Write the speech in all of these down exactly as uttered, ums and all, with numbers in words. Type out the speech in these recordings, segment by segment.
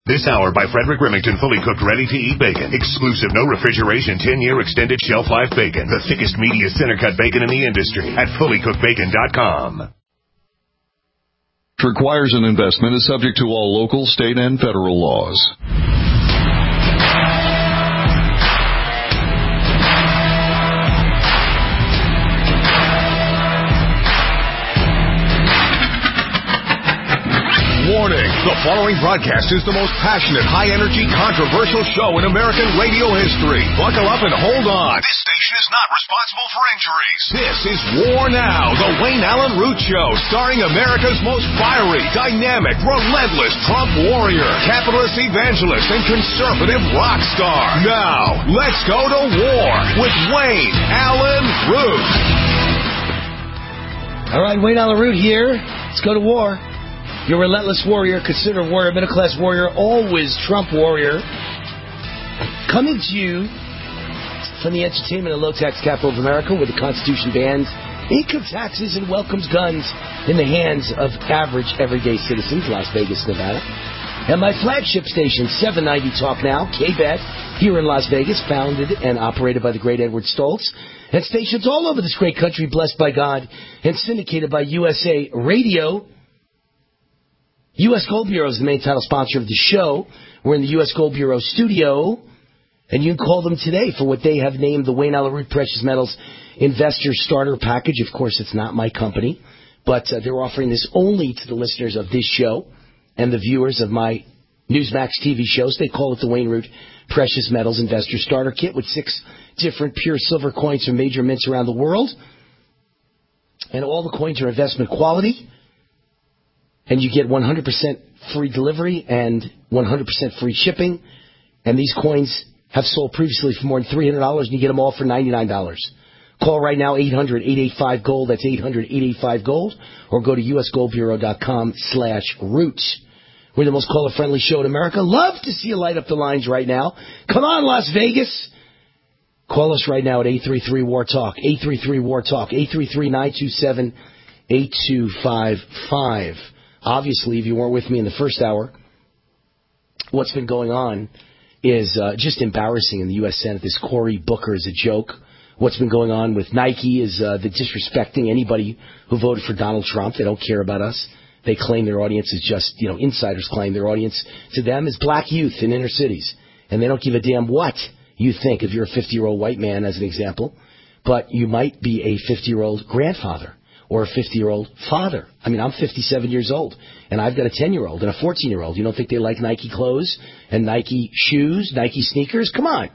This hour by Frederick Remington, fully cooked, ready-to-eat bacon. Exclusive, no refrigeration, ten-year extended shelf life bacon. The thickest, meatiest, center-cut bacon in the industry at fully cooked bacon dot com. Requires an investment, is subject to all local, state, and federal laws. Warning, the following broadcast is the most passionate, high-energy, controversial show in American radio history. Buckle up and hold on. This station is not responsible for injuries. This is War Now, the Wayne Allen Root Show, starring America's most fiery, dynamic, relentless Trump warrior, capitalist evangelist, and conservative rock star. Now, let's go to war with Wayne Allen Root. All right, Wayne Allen Root here. Let's go to war. Your relentless warrior, considered warrior, middle-class warrior, always Trump warrior. Coming to you from the entertainment and low-tax capital of America, where the Constitution bans income taxes and welcomes guns in the hands of average, everyday citizens, Las Vegas, Nevada. And my flagship station, seven ninety Talk Now, K B E T, here in Las Vegas, founded and operated by the great Edward Stoltz. And stations all over this great country, blessed by God, and syndicated by U S A Radio. U S Gold Bureau is the main title sponsor of the show. We're in the U S Gold Bureau studio, and you can call them today for what they have named the Wayne Allen Root Precious Metals Investor Starter Package. Of course, it's not my company, but uh, they're offering this only to the listeners of this show and the viewers of my Newsmax T V shows. They call it the Wayne Root Precious Metals Investor Starter Kit with six different pure silver coins from major mints around the world. And all the coins are investment quality. And you get one hundred percent free delivery and one hundred percent free shipping. And these coins have sold previously for more than three hundred dollars, and you get them all for ninety-nine dollars. Call right now, eight hundred, eight eight five, GOLD. That's eight hundred, eight eight five, GOLD. Or go to usgoldbureau.com slash roots. We're the most caller-friendly show in America. Love to see you light up the lines right now. Come on, Las Vegas. Call us right now at eight three three, W A R, TALK. eight three three, W A R, TALK. eight three three, nine two seven, eight two five five. Obviously, if you weren't with me in the first hour, what's been going on is uh, just embarrassing in the U S Senate. This Cory Booker is a joke. What's been going on with Nike is uh, the disrespecting anybody who voted for Donald Trump. They don't care about us. They claim their audience is just, you know, insiders claim their audience to them is black youth in inner cities. And they don't give a damn what you think if you're a fifty-year-old white man, as an example. But you might be a fifty-year-old grandfather. Or a fifty-year-old father. I mean, I'm fifty-seven years old, and I've got a ten-year-old and a fourteen-year-old. You don't think they like Nike clothes and Nike shoes, Nike sneakers? Come on.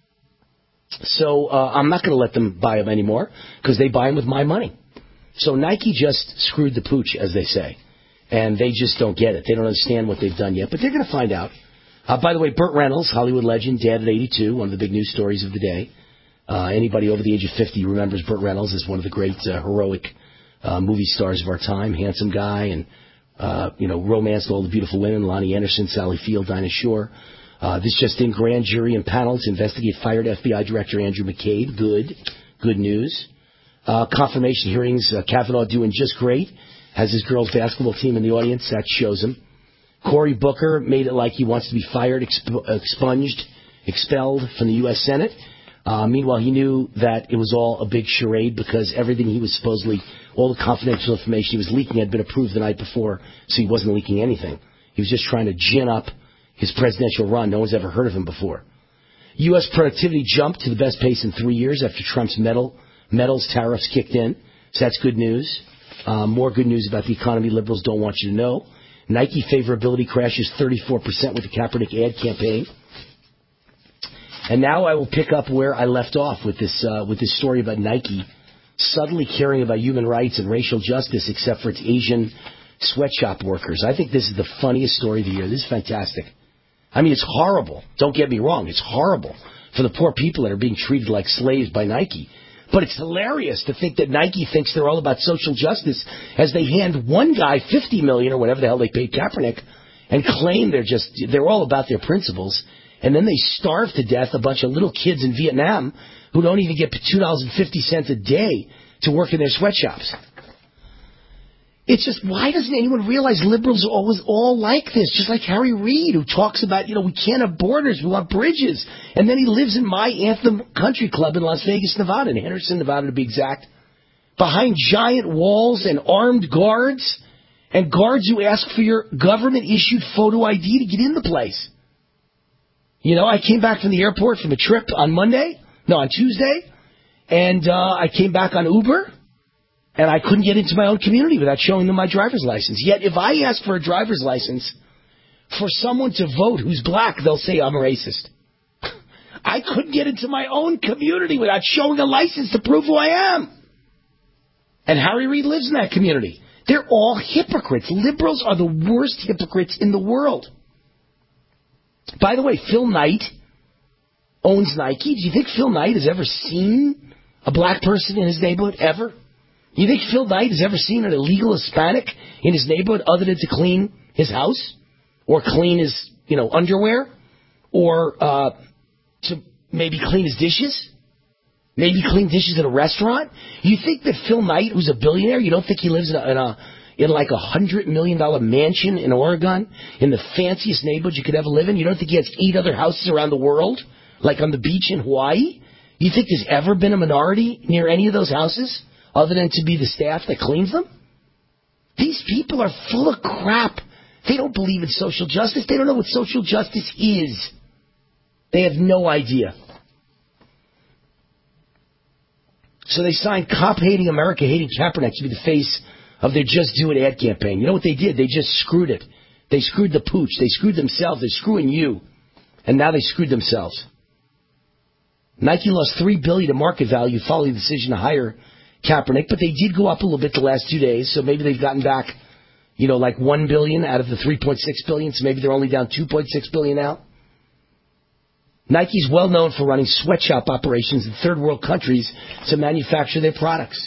So uh, I'm not going to let them buy them anymore because they buy them with my money. So Nike just screwed the pooch, as they say, and they just don't get it. They don't understand what they've done yet, but they're going to find out. Uh, by the way, Burt Reynolds, Hollywood legend, dead at eighty-two, one of the big news stories of the day. Uh, anybody over the age of fifty remembers Burt Reynolds as one of the great uh, heroic Uh, movie stars of our time, handsome guy, and, uh, you know, romanced all the beautiful women, Lonnie Anderson, Sally Field, Dinah Shore. Uh, this just in, grand jury and panel to investigate fired F B I Director Andrew McCabe. Good. Good news. Uh, confirmation hearings, uh, Kavanaugh doing just great. Has his girls' basketball team in the audience. That shows him. Cory Booker made it like he wants to be fired, exp- expunged, expelled from the U S Senate. Uh, meanwhile, he knew that it was all a big charade because everything he was supposedly, all the confidential information he was leaking had been approved the night before, so he wasn't leaking anything. He was just trying to gin up his presidential run. No one's ever heard of him before. U S productivity jumped to the best pace in three years after Trump's metal, metals tariffs kicked in, so that's good news. Um, more good news about the economy liberals don't want you to know. Nike favorability crashes thirty-four percent with the Kaepernick ad campaign. And now I will pick up where I left off with this uh, with this story about Nike suddenly caring about human rights and racial justice, except for its Asian sweatshop workers. I think this is the funniest story of the year. This is fantastic. I mean, it's horrible. Don't get me wrong. It's horrible for the poor people that are being treated like slaves by Nike. But it's hilarious to think that Nike thinks they're all about social justice as they hand one guy fifty million dollars or whatever the hell they paid Kaepernick and claim they're just they're all about their principles. And then they starve to death a bunch of little kids in Vietnam who don't even get two dollars and fifty cents a day to work in their sweatshops. It's just, why doesn't anyone realize liberals are always all like this? Just like Harry Reid, who talks about, you know, we can't have borders, we want bridges. And then he lives in my Anthem Country Club in Las Vegas, Nevada, in Henderson, Nevada to be exact, behind giant walls and armed guards, and guards who ask for your government-issued photo I D to get in the place. You know, I came back from the airport from a trip on Monday, no, on Tuesday, and uh, I came back on Uber, and I couldn't get into my own community without showing them my driver's license. Yet if I ask for a driver's license for someone to vote who's black, they'll say I'm racist. I couldn't get into my own community without showing a license to prove who I am. And Harry Reid lives in that community. They're all hypocrites. Liberals are the worst hypocrites in the world. By the way, Phil Knight owns Nike. Do you think Phil Knight has ever seen a black person in his neighborhood, ever? You think Phil Knight has ever seen an illegal Hispanic in his neighborhood other than to clean his house? Or clean his, you know, underwear? Or uh, to maybe clean his dishes? Maybe clean dishes at a restaurant? You think that Phil Knight, who's a billionaire, you don't think he lives in a, in, a, in like a hundred million dollar mansion in Oregon, in the fanciest neighborhood you could ever live in? You don't think he has eight other houses around the world, like on the beach in Hawaii? You think there's ever been a minority near any of those houses, other than to be the staff that cleans them? These people are full of crap. They don't believe in social justice. They don't know what social justice is. They have no idea. So they signed cop-hating, America-hating Kaepernick to be the face of their Just Do It ad campaign. You know what they did? They just screwed it. They screwed the pooch. They screwed themselves. They're screwing you. And now they screwed themselves. Nike lost three billion dollars to market value following the decision to hire Kaepernick, but they did go up a little bit the last two days, so maybe they've gotten back, you know, like one billion dollars out of the three point six billion dollars, so maybe they're only down two point six billion dollars now. Nike's well known for running sweatshop operations in third world countries to manufacture their products.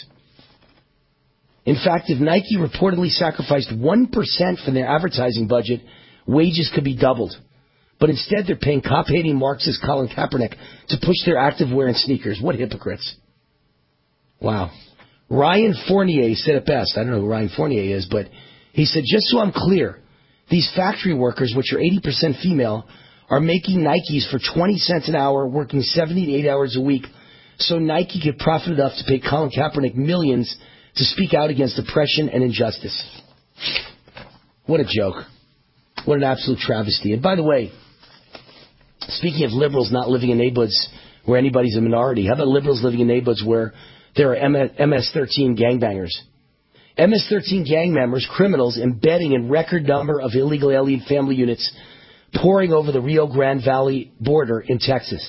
In fact, if Nike reportedly sacrificed one percent from their advertising budget, wages could be doubled. But instead, they're paying cop-hating Marxist Colin Kaepernick to push their activewear and sneakers. What hypocrites. Wow. Ryan Fournier said it best. I don't know who Ryan Fournier is, but he said, just so I'm clear, these factory workers, which are eighty percent female, are making Nikes for twenty cents an hour, working seventy to eighty hours a week, so Nike could profit enough to pay Colin Kaepernick millions to speak out against oppression and injustice. What a joke. What an absolute travesty. And by the way, speaking of liberals not living in neighborhoods where anybody's a minority, how about liberals living in neighborhoods where there are M S thirteen gangbangers? M S thirteen gang members, criminals, embedding in record number of illegal alien family units pouring over the Rio Grande Valley border in Texas.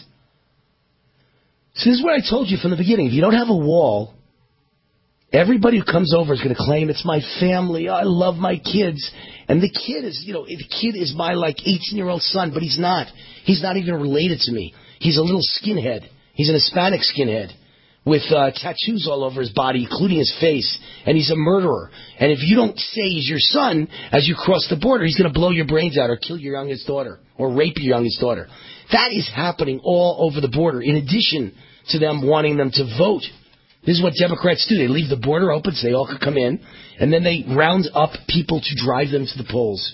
So this is what I told you from the beginning. If you don't have a wall, everybody who comes over is going to claim it's my family. I love my kids. And the kid is, you know, the kid is my like eighteen-year-old son, but he's not. He's not even related to me. He's a little skinhead. He's an Hispanic skinhead with uh, tattoos all over his body, including his face. And he's a murderer. And if you don't say he's your son as you cross the border, he's going to blow your brains out or kill your youngest daughter or rape your youngest daughter. That is happening all over the border, in addition to them wanting them to vote. This is what Democrats do. They leave the border open so they all could come in, and then they round up people to drive them to the polls.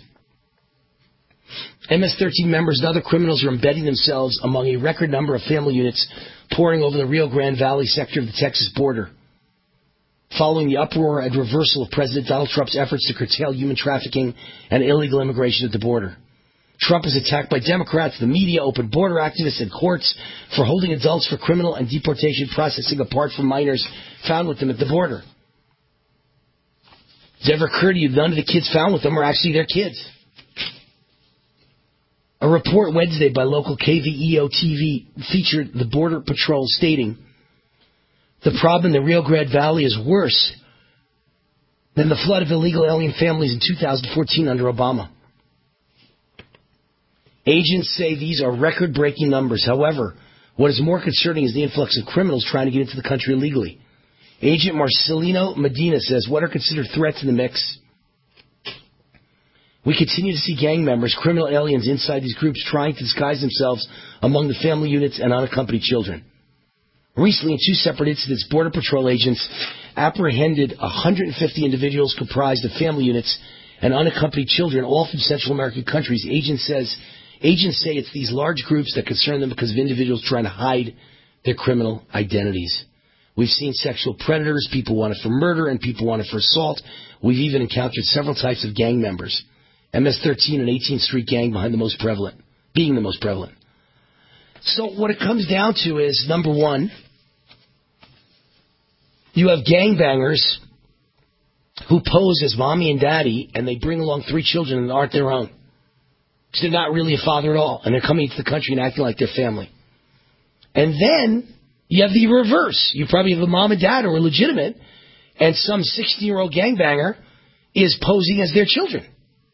M S thirteen members and other criminals are embedding themselves among a record number of family units pouring over the Rio Grande Valley sector of the Texas border, following the uproar and reversal of President Donald Trump's efforts to curtail human trafficking and illegal immigration at the border. Trump is attacked by Democrats, the media, open border activists, and courts for holding adults for criminal and deportation processing apart from minors found with them at the border. Does it ever occur to you none of the kids found with them are actually their kids? A report Wednesday by local K V E O T V featured the Border Patrol stating, the problem in the Rio Grande Valley is worse than the flood of illegal alien families in two thousand fourteen under Obama. Agents say these are record-breaking numbers. However, what is more concerning is the influx of criminals trying to get into the country illegally. Agent Marcelino Medina says, what are considered threats in the mix? We continue to see gang members, criminal aliens inside these groups trying to disguise themselves among the family units and unaccompanied children. Recently, in two separate incidents, Border Patrol agents apprehended one hundred fifty individuals comprised of family units and unaccompanied children, all from Central American countries. Agents says agents say it's these large groups that concern them because of individuals trying to hide their criminal identities. We've seen sexual predators, people wanted for murder, and people wanted for assault. We've even encountered several types of gang members. M S thirteen, an eighteenth Street gang behind the most prevalent, being the most prevalent. So what it comes down to is, number one, you have gangbangers who pose as mommy and daddy, and they bring along three children that aren't their own. So they're not really a father at all, and they're coming into the country and acting like their family. And then you have the reverse. You probably have a mom and dad who are legitimate, and some sixteen-year-old gangbanger is posing as their children.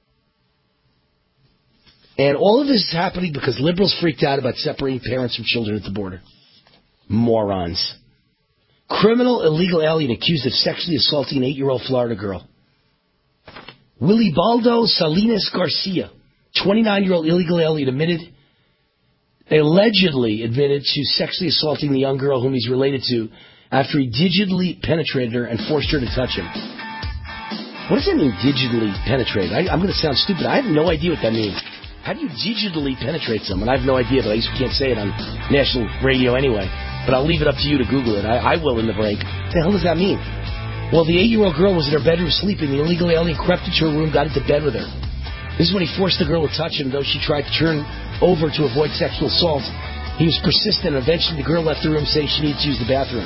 And all of this is happening because liberals freaked out about separating parents from children at the border. Morons. Criminal illegal alien accused of sexually assaulting an eight-year-old Florida girl. Wilibaldo Salinas Garcia, twenty-nine-year-old illegal alien, admitted, allegedly admitted to sexually assaulting the young girl whom he's related to after he digitally penetrated her and forced her to touch him. What does that mean, digitally penetrate? I, I'm going to sound stupid. I have no idea what that means. How do you digitally penetrate someone? I have no idea, but I just can't say it on national radio anyway. But I'll leave it up to you to Google it. I, I will in the break. What the hell does that mean? Well, the eight-year-old girl was in her bedroom sleeping. The illegal alien crept into her room, got into bed with her. This is when he forced the girl to touch him, though she tried to turn over to avoid sexual assault. He was persistent, and eventually the girl left the room saying she needed to use the bathroom.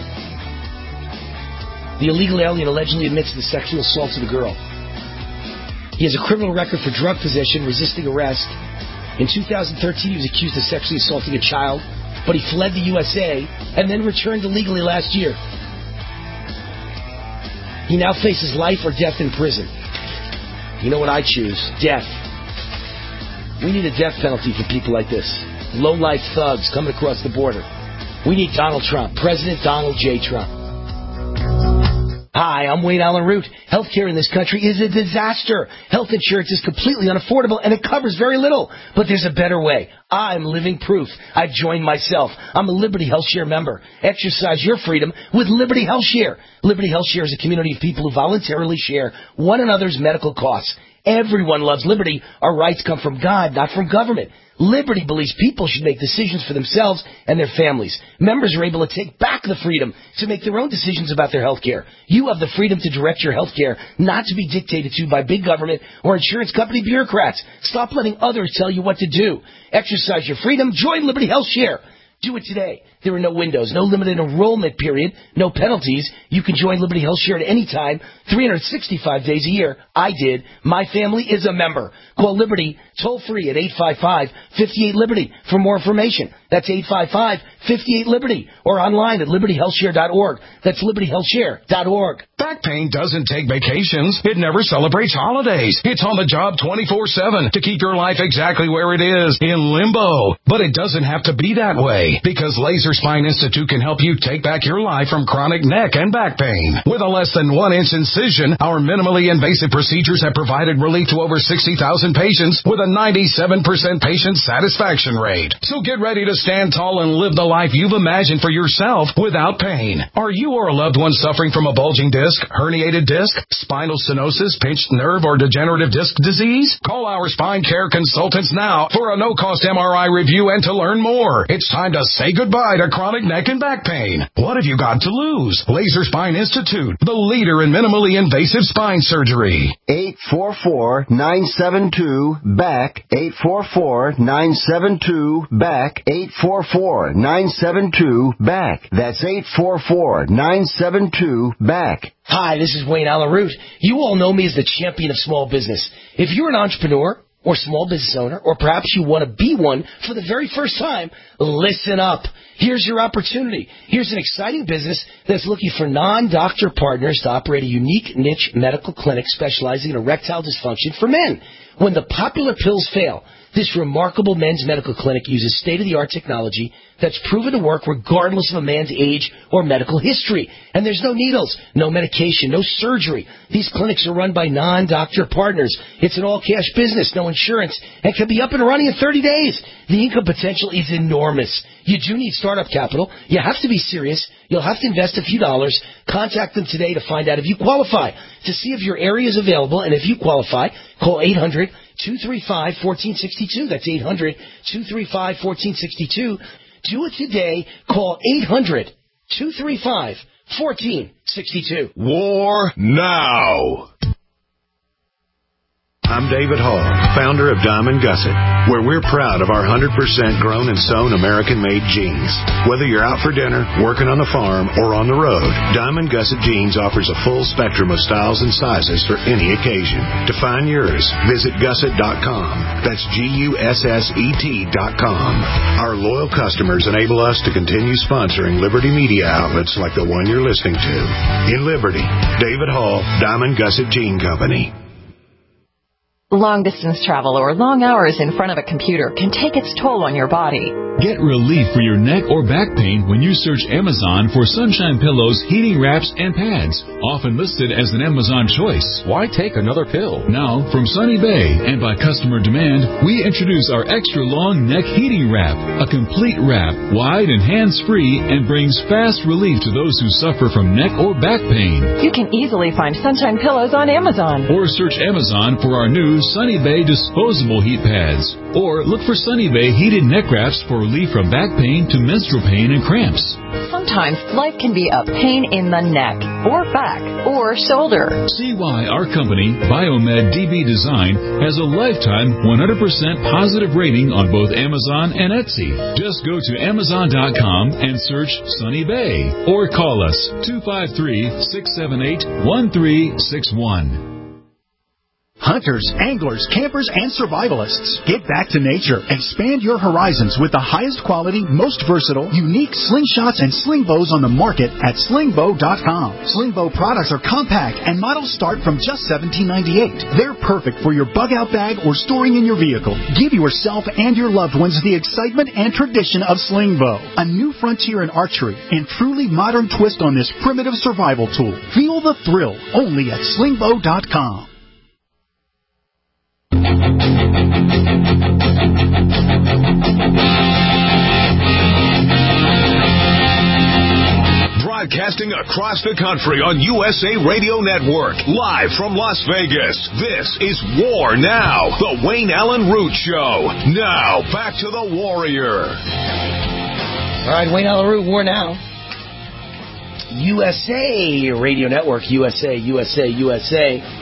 The illegal alien allegedly admits to the sexual assault of the girl. He has a criminal record for drug possession, resisting arrest. In two thousand thirteen, he was accused of sexually assaulting a child, but he fled the U S A and then returned illegally last year. He now faces life or death in prison. You know what I choose? Death. We need a death penalty for people like this. Low-life thugs coming across the border. We need Donald Trump. President Donald J. Trump. Hi, I'm Wayne Allen Root. Healthcare in this country is a disaster. Health insurance is completely unaffordable, and it covers very little. But there's a better way. I'm living proof. I've joined myself. I'm a Liberty HealthShare member. Exercise your freedom with Liberty HealthShare. Liberty HealthShare is a community of people who voluntarily share one another's medical costs. Everyone loves liberty. Our rights come from God, not from government. Liberty believes people should make decisions for themselves and their families. Members are able to take back the freedom to make their own decisions about their health care. You have the freedom to direct your health care, not to be dictated to by big government or insurance company bureaucrats. Stop letting others tell you what to do. Exercise your freedom. Join Liberty HealthShare. Do it today. There are no windows, no limited enrollment period, no penalties. You can join Liberty HealthShare at any time, three hundred sixty-five days a year. I did. My family is a member. Call Liberty toll free at eight five five, five eight, Liberty for more information. That's eight five five, five eight, Liberty or online at liberty health share dot org. That's liberty health share dot org. Back pain doesn't take vacations. It never celebrates holidays. It's on the job twenty-four seven to keep your life exactly where it is, in limbo. But it doesn't have to be that way, because Laser Spine Institute can help you take back your life from chronic neck and back pain. With a less than one inch incision, our minimally invasive procedures have provided relief to over sixty thousand patients with a ninety-seven percent patient satisfaction rate. So get ready to stand tall and live the life you've imagined for yourself without pain. Are you or a loved one suffering from a bulging disc, herniated disc, spinal stenosis, pinched nerve, or degenerative disc disease? Call our spine care consultants now for a no-cost M R I review and to learn more. It's time to say goodbye to chronic neck and back pain. What have you got to lose? Laser Spine Institute, the leader in minimally invasive spine surgery. eight four four, nine seven two, B A C K. eight four four, nine seven two, B A C K. eight four four, nine seven two, B A C K. That's eight four four, nine seven two, B A C K. Hi, this is Wayne Allen Root. You all know me as the champion of small business. If you're an entrepreneur or small business owner, or perhaps you want to be one for the very first time, listen up. Here's your opportunity. Here's an exciting business that's looking for non-doctor partners to operate a unique niche medical clinic specializing in erectile dysfunction for men. When the popular pills fail, this remarkable men's medical clinic uses state-of-the-art technology that's proven to work regardless of a man's age or medical history. And there's no needles, no medication, no surgery. These clinics are run by non-doctor partners. It's an all-cash business, no insurance, and can be up and running in thirty days. The income potential is enormous. You do need startup capital. You have to be serious. You'll have to invest a few dollars. Contact them today to find out if you qualify. To see if your area is available and if you qualify, call eight hundred, two three five, one four six two. That's eight hundred, two three five, one four six two. Do it today. Call eight hundred, two three five, one four six two. War now. I'm David Hall, founder of Diamond Gusset, where we're proud of our one hundred percent grown and sewn American-made jeans. Whether you're out for dinner, working on a farm, or on the road, Diamond Gusset Jeans offers a full spectrum of styles and sizes for any occasion. To find yours, visit gusset dot com. That's G U S S E T dot com. Our loyal customers enable us to continue sponsoring Liberty media outlets like the one you're listening to. In Liberty, David Hall, Diamond Gusset Jean Company. Long-distance travel or long hours in front of a computer can take its toll on your body. Get relief for your neck or back pain when you search Amazon for Sunshine Pillows, heating wraps, and pads, often listed as an Amazon choice. Why take another pill? Now, from Sunny Bay and by customer demand, we introduce our extra long neck heating wrap, a complete wrap, wide and hands-free, and brings fast relief to those who suffer from neck or back pain. You can easily find Sunshine Pillows on Amazon. Or search Amazon for our new Sunny Bay disposable heat pads. Or look for Sunny Bay heated neck wraps for relief from back pain to menstrual pain and cramps. Sometimes life can be a pain in the neck, or back, or shoulder. See why our company, Biomed D B Design, has a lifetime one hundred percent positive rating on both Amazon and Etsy. Just go to amazon dot com and search Sunny Bay, or call us two five three, six seven eight, one three six one. Hunters, anglers, campers, and survivalists. Get back to nature. Expand your horizons with the highest quality, most versatile, unique slingshots and sling bows on the market at sling bow dot com. Sling bow products are compact and models start from just seventeen ninety-eight. They're perfect for your bug-out bag or storing in your vehicle. Give yourself and your loved ones the excitement and tradition of sling bow. A new frontier in archery and truly modern twist on this primitive survival tool. Feel the thrill only at sling bow dot com. Broadcasting across the country on U S A Radio Network, live from Las Vegas. This is War Now, the Wayne Allen Root Show. Now, back to the Warrior. All right, Wayne Allen Root, War Now. U S A Radio Network, U S A, U S A, U S A.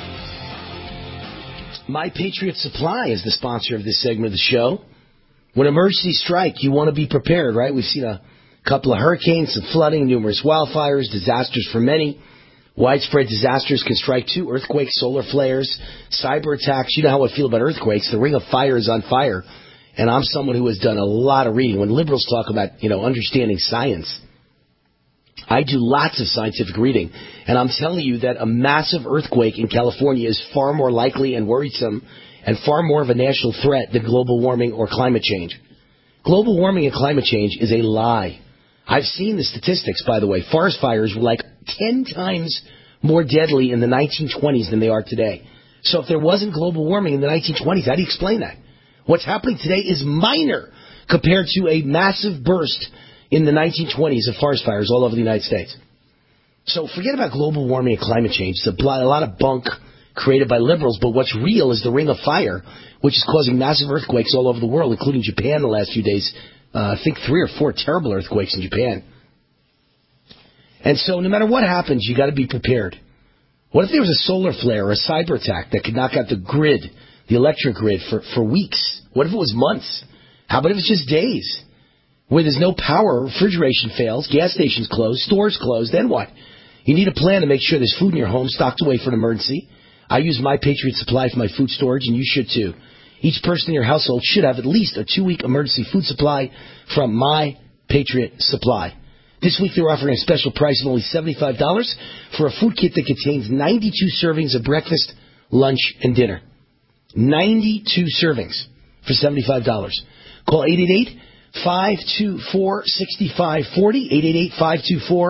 My Patriot Supply is the sponsor of this segment of the show. When emergencies strike, you want to be prepared, right? We've seen a couple of hurricanes, some flooding, numerous wildfires, disasters for many. Widespread disasters can strike too. Earthquakes, solar flares, cyber attacks. You know how I feel about earthquakes. The ring of fire is on fire. And I'm someone who has done a lot of reading. When liberals talk about, you know, understanding science, I do lots of scientific reading, and I'm telling you that a massive earthquake in California is far more likely and worrisome and far more of a national threat than global warming or climate change. Global warming and climate change is a lie. I've seen the statistics, by the way. Forest fires were like ten times more deadly in the nineteen twenties than they are today. So if there wasn't global warming in the nineteen twenties, how do you explain that? What's happening today is minor compared to a massive burst in the nineteen twenties of forest fires all over the United States. So forget about global warming and climate change. It's a lot of bunk created by liberals, but what's real is the ring of fire, which is causing massive earthquakes all over the world, including Japan the last few days. Uh, I think three or four terrible earthquakes in Japan. And so no matter what happens, you got to be prepared. What if there was a solar flare or a cyber attack that could knock out the grid, the electric grid, for, for weeks? What if it was months? How about if it's just days? Where there's no power, refrigeration fails, gas stations close, stores close, then what? You need a plan to make sure there's food in your home stocked away for an emergency. I use My Patriot Supply for my food storage, and you should too. Each person in your household should have at least a two-week emergency food supply from My Patriot Supply. This week they're offering a special price of only seventy-five dollars for a food kit that contains ninety-two servings of breakfast, lunch, and dinner. ninety-two servings for seventy-five dollars. Call eight eight eight, five two four, six five four zero, eight eight eight, five two four,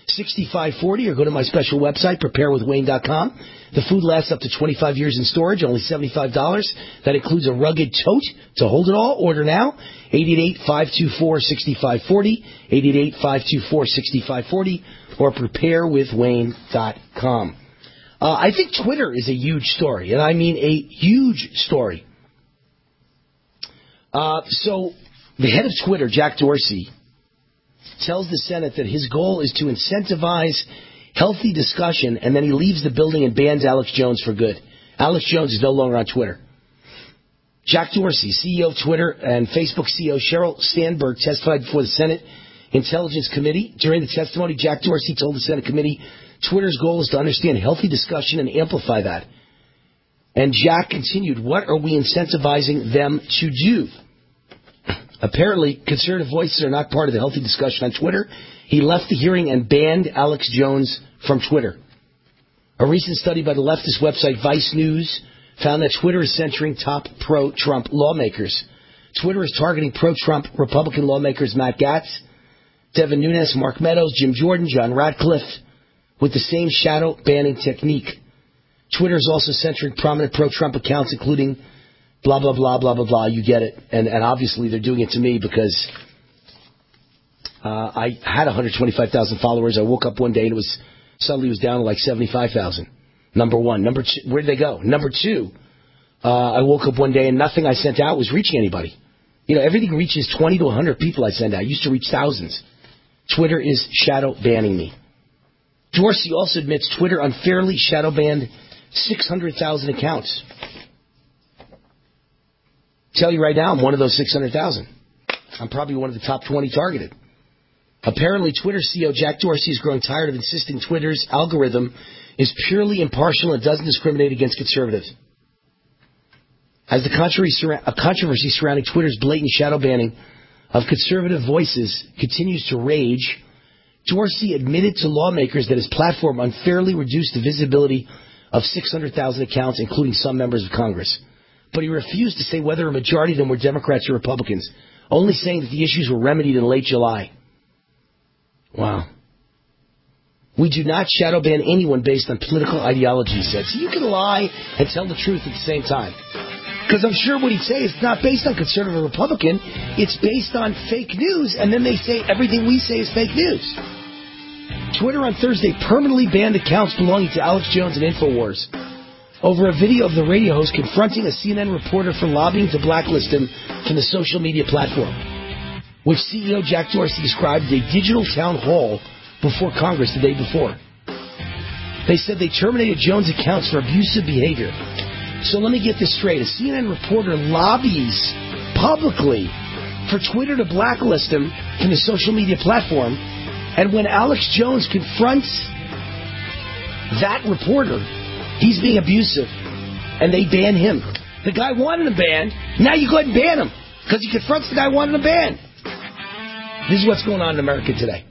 sixty-five forty, or go to my special website, prepare with wayne dot com. The food lasts up to twenty-five years in storage, only seventy-five dollars. That includes a rugged tote to hold it all. Order now, eight eight eight, five two four, six five four zero, eight eight eight, five two four, six five four zero, or prepare with wayne dot com. Uh, I think Twitter is a huge story, and I mean a huge story. Uh, so, the head of Twitter, Jack Dorsey, tells the Senate that his goal is to incentivize healthy discussion, and then he leaves the building and bans Alex Jones for good. Alex Jones is no longer on Twitter. Jack Dorsey, C E O of Twitter, and Facebook C E O Sheryl Sandberg testified before the Senate Intelligence Committee. During the testimony, Jack Dorsey told the Senate committee Twitter's goal is to understand healthy discussion and amplify that. And Jack continued, what are we incentivizing them to do? Apparently, conservative voices are not part of the healthy discussion on Twitter. He left the hearing and banned Alex Jones from Twitter. A recent study by the leftist website Vice News found that Twitter is censoring top pro-Trump lawmakers. Twitter is targeting pro-Trump Republican lawmakers Matt Gaetz, Devin Nunes, Mark Meadows, Jim Jordan, John Ratcliffe, with the same shadow banning technique. Twitter is also censoring prominent pro-Trump accounts, including blah, blah, blah, blah, blah, blah. You get it. And, and obviously they're doing it to me because uh, I had one hundred twenty-five thousand followers. I woke up one day and it was suddenly it was down to like seventy-five thousand. Number one. Number two, where did they go? Number two, uh, I woke up one day and nothing I sent out was reaching anybody. You know, everything reaches twenty to one hundred people I send out. I used to reach thousands. Twitter is shadow banning me. Dorsey also admits Twitter unfairly shadow banned six hundred thousand accounts. Tell you right now, I'm one of those six hundred thousand. I'm probably one of the top twenty targeted. Apparently, Twitter C E O Jack Dorsey is growing tired of insisting Twitter's algorithm is purely impartial and doesn't discriminate against conservatives. As the controversy surrounding Twitter's blatant shadow banning of conservative voices continues to rage, Dorsey admitted to lawmakers that his platform unfairly reduced the visibility of six hundred thousand accounts, including some members of Congress. But he refused to say whether a majority of them were Democrats or Republicans, only saying that the issues were remedied in late July. Wow. We do not shadow ban anyone based on political ideology, he said. So you can lie and tell the truth at the same time. Because I'm sure what he'd say is not based on conservative or Republican. It's based on fake news, and then they say everything we say is fake news. Twitter on Thursday permanently banned accounts belonging to Alex Jones and InfoWars over a video of the radio host confronting a C N N reporter for lobbying to blacklist him from the social media platform, which C E O Jack Dorsey described as a digital town hall before Congress the day before. They said they terminated Jones' accounts for abusive behavior. So let me get this straight. A C N N reporter lobbies publicly for Twitter to blacklist him from the social media platform, and when Alex Jones confronts that reporter, he's being abusive, and they ban him. The guy wanted him banned. Now you go ahead and ban him because he confronts the guy wanting him banned. This is what's going on in America today.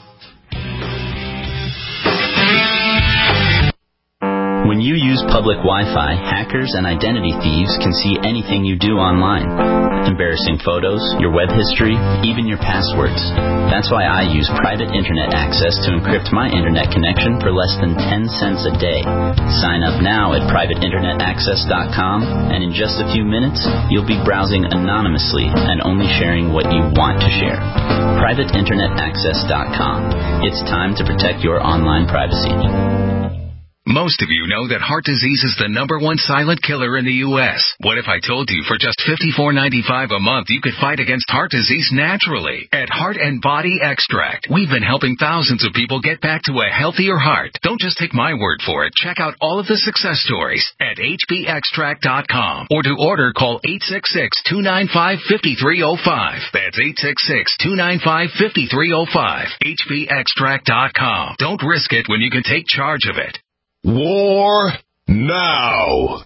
When you use public Wi-Fi, hackers and identity thieves can see anything you do online. Embarrassing photos, your web history, even your passwords. That's why I use private internet access to encrypt my internet connection for less than ten cents a day. Sign up now at private internet access dot com, and in just a few minutes, you'll be browsing anonymously and only sharing what you want to share. private internet access dot com. It's time to protect your online privacy. Most of you know that heart disease is the number one silent killer in the U S What if I told you for just fifty-four ninety-five a month you could fight against heart disease naturally? At Heart and Body Extract, we've been helping thousands of people get back to a healthier heart. Don't just take my word for it. Check out all of the success stories at H B extract dot com, or to order, call eight six six, two nine five, five three zero five. That's eight six six, two nine five, five three zero five. H B extract dot com. Don't risk it when you can take charge of it. War now.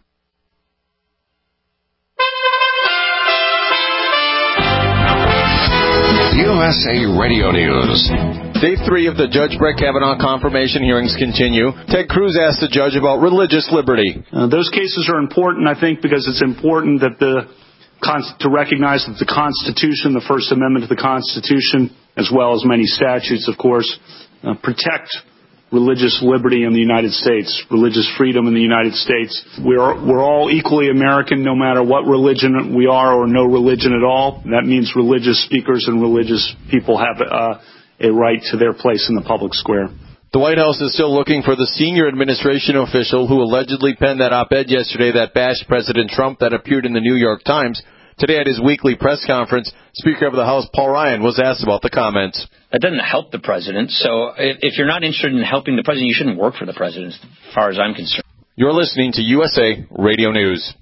U S A Radio News. Day three of the Judge Brett Kavanaugh confirmation hearings continue. Ted Cruz asked the judge about religious liberty. Uh, those cases are important, I think, because it's important that the to recognize that the Constitution, the First Amendment to the Constitution, as well as many statutes, of course, uh, protect religious liberty in the United States, religious freedom in the United States. We're, we're all equally American no matter what religion we are or no religion at all. That means religious speakers and religious people have uh, a right to their place in the public square. The White House is still looking for the senior administration official who allegedly penned that op-ed yesterday that bashed President Trump that appeared in the New York Times. Today at his weekly press conference, Speaker of the House Paul Ryan was asked about the comments. That doesn't help the president. So if you're not interested in helping the president, you shouldn't work for the president, as far as I'm concerned. You're listening to U S A Radio News.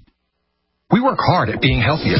We work hard at being healthier.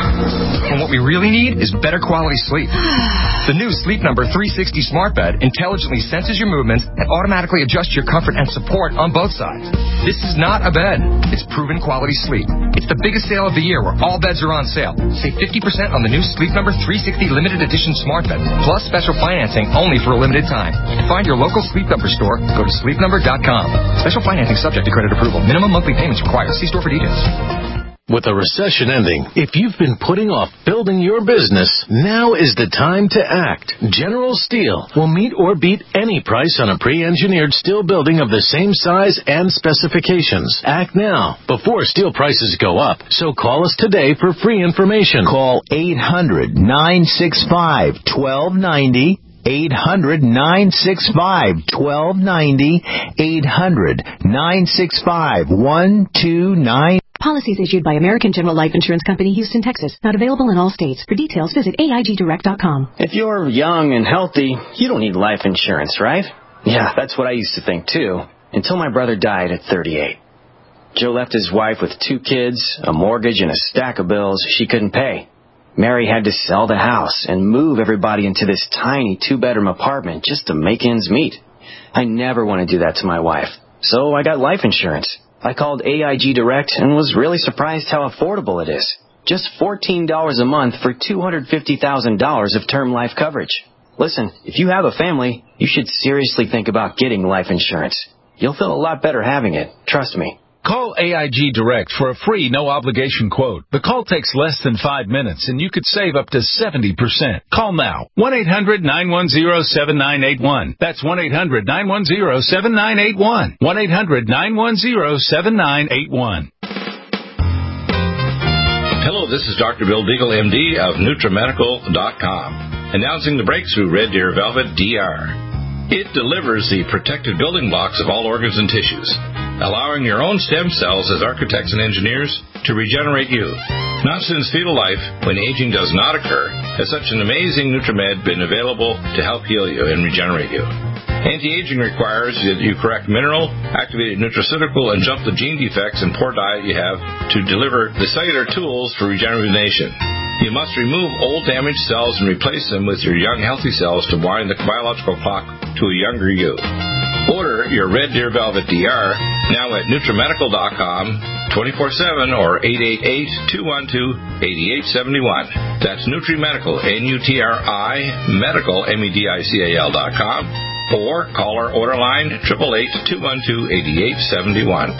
And what we really need is better quality sleep. The new Sleep Number three sixty Smart Bed intelligently senses your movements and automatically adjusts your comfort and support on both sides. This is not a bed. It's proven quality sleep. It's the biggest sale of the year where all beds are on sale. Save fifty percent on the new Sleep Number three sixty Limited Edition Smart Bed, plus special financing only for a limited time. To find your local Sleep Number store, go to sleep number dot com. Special financing subject to credit approval. Minimum monthly payments required. See store for details. With the recession ending, if you've been putting off building your business, now is the time to act. General Steel will meet or beat any price on a pre-engineered steel building of the same size and specifications. Act now, before steel prices go up. So call us today for free information. Call eight hundred, nine six five, one two nine zero. eight hundred, nine six five, one two nine zero. eight hundred, nine six five, one two nine zero. Policies issued by American General Life Insurance Company, Houston, Texas. Not available in all states. For details, visit A I G direct dot com. If you're young and healthy, you don't need life insurance, right? Yeah, that's what I used to think, too, until my brother died at thirty-eight. Joe left his wife with two kids, a mortgage, and a stack of bills she couldn't pay. Mary had to sell the house and move everybody into this tiny two-bedroom apartment just to make ends meet. I never want to do that to my wife, so I got life insurance. I called A I G Direct and was really surprised how affordable it is. Just fourteen dollars a month for two hundred fifty thousand dollars of term life coverage. Listen, if you have a family, you should seriously think about getting life insurance. You'll feel a lot better having it, trust me. Call A I G Direct for a free, no-obligation quote. The call takes less than five minutes, and you could save up to seventy percent. Call now. one eight hundred, nine one zero, seven nine eight one. That's one eight hundred, nine one zero, seven nine eight one. one eight hundred, nine one zero, seven nine eight one. Hello, this is Doctor Bill Deagle, M D of NutriMedical dot com, announcing the breakthrough Red Deer Velvet D R. It delivers the protected building blocks of all organs and tissues, allowing your own stem cells as architects and engineers to regenerate youth. Not since fetal life, when aging does not occur, has such an amazing NutriMed been available to help heal you and regenerate you. Anti-aging requires that you correct mineral, activated nutraceutical, and jump the gene defects and poor diet you have to deliver the cellular tools for regeneration. You must remove old damaged cells and replace them with your young healthy cells to wind the biological clock to a younger you. Order your Red Deer Velvet D R now at NutriMedical dot com, twenty-four seven or eight eight eight, two one two, eight eight seven one. That's NutriMedical, N U T R I, Medical, M E D I C A L dot com, or call our order line, eight eight eight, two one two, eight eight seven one.